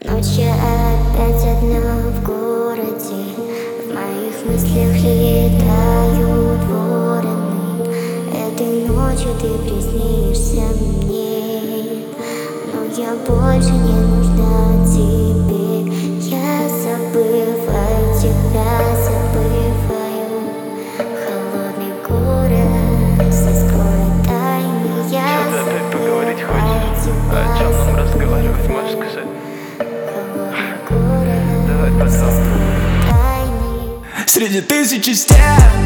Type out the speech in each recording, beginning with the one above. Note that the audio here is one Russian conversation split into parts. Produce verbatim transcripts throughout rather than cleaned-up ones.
Ночь я опять одна в городе, в моих мыслях летают вороны. Этой ночью ты приснишься мне, но я больше не нужна тебе. Я забываю тебя, забываю холодный город со скорой тайны. Я поговорить хочешь? О чем нам разговаривать, можешь сказать? Давай потом. Среди тысячи стен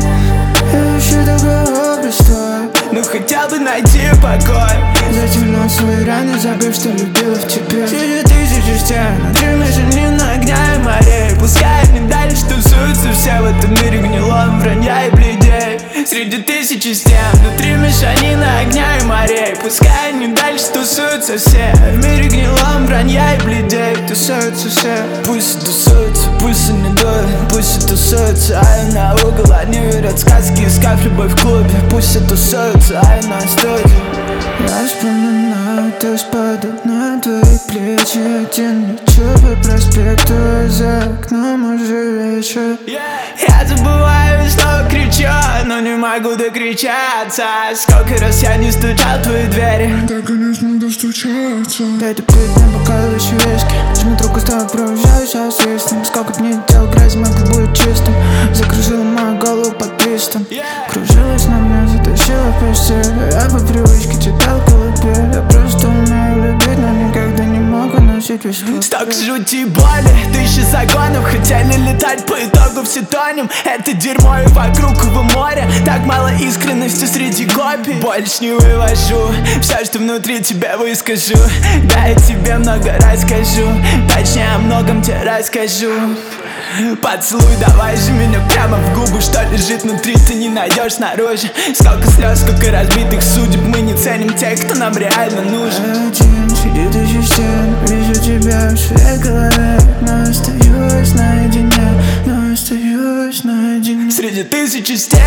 я ищу такой образ твой, ну хотя бы найти покой. Затянул свои раны, забыв, что любила в тебе. Среди тысячи стен три мешанина огня и морей. Пускай не дальше тусуются все в этом мире гнилом вранья и бледей. Среди тысячи стен внутри мешанина огня и морей. Пускай не дальше тусуются все в мире гнилом вранья и бледей. Тусуются все, пусть тусуются, пусть они дуют, пусть тусуются, а я на угол. Они верят сказки, искав любовь в клубе. Пусть тусуются, а я на студии. Я вспоминаю, ты спадает на твои плечи. Один лечу по проспекту, а за окном уже вечер. Я забываю и снова кричу, но не могу докричаться. Сколько раз я не стучал в твои двери, да, конечно, достучаться. дай допить мне бокал еще виски. Жму трубку, с тобой провожаюсь освистом. Сколько б не делал грязь, могу будет чистым. Закружила мою голову под твистом. Кружилась на мне, затащила в постель. Я по привычке читал колыбель. Я просто умею любить, но никогда не мог уносить весь свой. Столько жути и боли, тысячи загонов. Хотели летать, по итогу все тонем. Это дерьмо и вокруг его море. Так мало искренности среди копий. Больше не вывожу все, что внутри тебя выскажу. Да, я тебе много расскажу, точнее о многом тебе расскажу. Поцелуй, давай же меня прямо в губы. Что лежит внутри, ты не найдешь снаружи. Сколько слез, сколько разбитых судеб. Мы не ценим тех, кто нам реально нужен. Один среди тысяч стен, вижу тебя в своей голове, но остаюсь наедине, но остаюсь наедине. Среди тысячи стен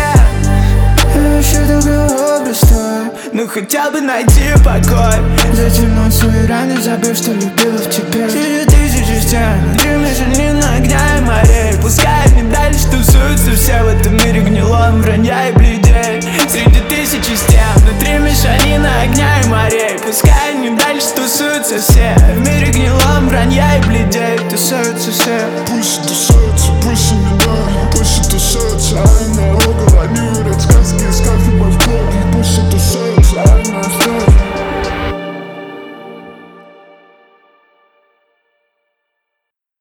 я ищу такой образ твой, ну хотя бы найти покой. Затянул свои раны, забыв, что любила в тебе. Среди тысячи стен три мешанина огня и морей. Пускай не дальше тусуются все в этом мире гнилом вранья и бледей. Среди тысячи стен внутри мешанина огня и морей. Пускай не дальше тусуются все в мире гнилом вранья и бледей. Тусуются все. Пусть тусуются, пусть они да, пусть тусуются, а